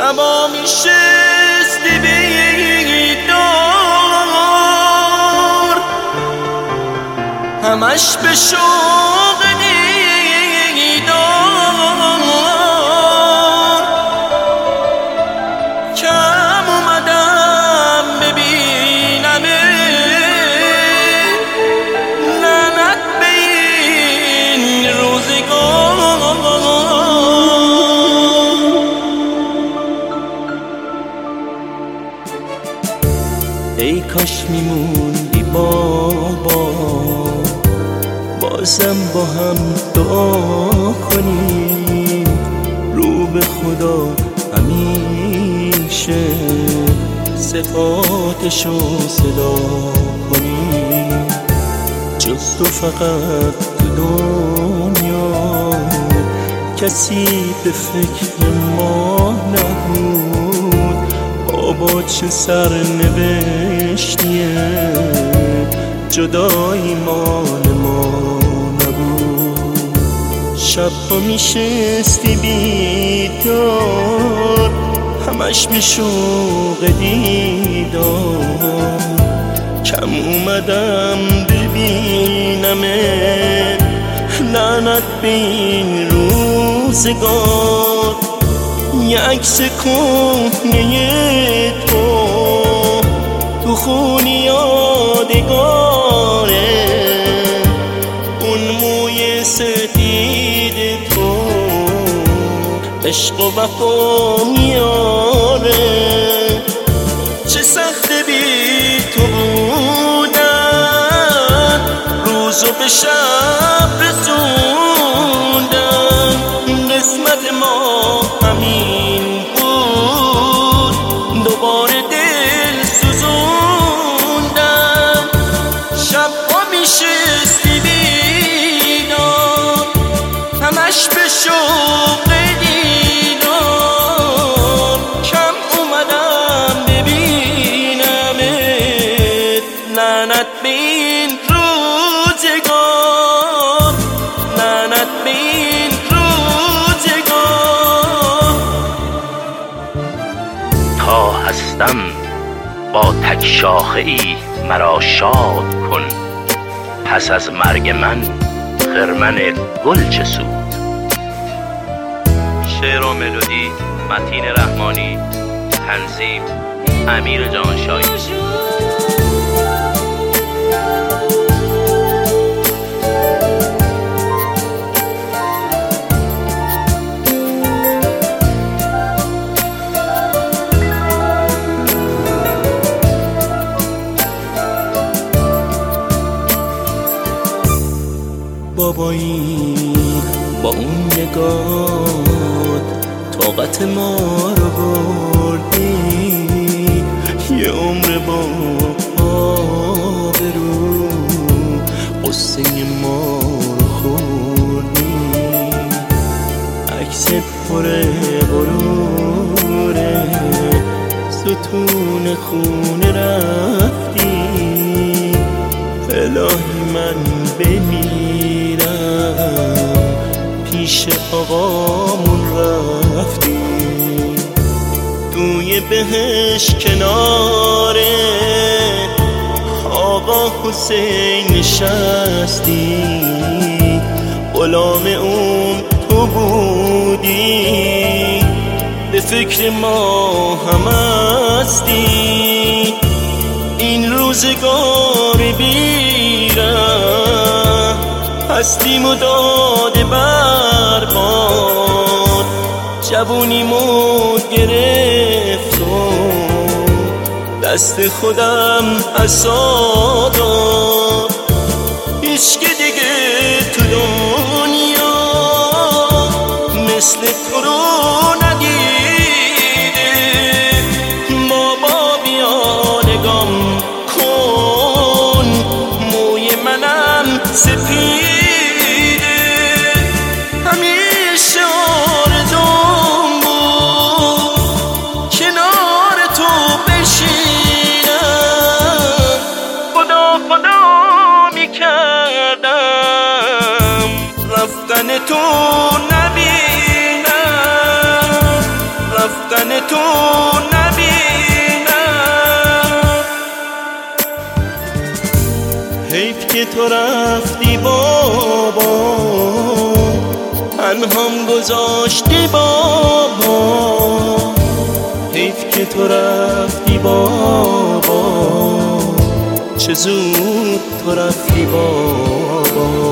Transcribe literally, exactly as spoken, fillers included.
شبا میشستی بیدار، همش به شوق دیدار. کم اومدم ببینمه، لعنت به این روزگار. ای کاش میموندی بابا، بازم با هم دعا کنیم، رو به خدا همیشه صفاتشو صدا کنیم. جز تو فقط تو دنیا کسی به فکر ما نبود. بابا چه سرنوشتیه، جدایی مال ما نبود. شبا میشستی بیدار، همش به شوق دیدار. کم اومدم ببینمه، لعنت به این روزگار. یه عکس کهنه تو تو خونی یادگاره، اون موی سدید تو عشق و وفا میاره. چه سخت بی تو بودن، روزو به شب رسوندن. قسمت ما همین بود، دوباره دل سوزوندم. شبا میشستی بیدار، همش به شوق دیدار. کم اومدم ببینمت، لعنت به این روزگار، لعنت به این روزگار. تا هستم با تک شاخه ای مرا شاد کن، پس از مرگ من خرمن گل چه سود. شعر و ملودی متین رحمانی، تنظیم امیر جانشایی. بابایی با اون نگات طاقت ما رو بردی، یه عمر با آبرو قصه ما رو خوردی. عکس پر غروره، ستون خونه رفتی. الهی من بمیرم، پیش آقامون رفتی. توی بهش کناره آقا حسین نشستی. غلام اون تو بودی، به فکر ما هم هستی. این روزگار بیرم هستیمو داده برباد. جوونیمو گرفت و دست خودم عصا داد. هیچ که دیگه تو دنیا مثل تو رو ندیده. بابا بیا نگام کن، موی منم سپیده. همیشه آرزوم بود کنار تو بشینم. خدا خدا میکردم تنهام گذاشتی بابا، حیف که تو رفتی بابا، چه زود تو رفتی بابا.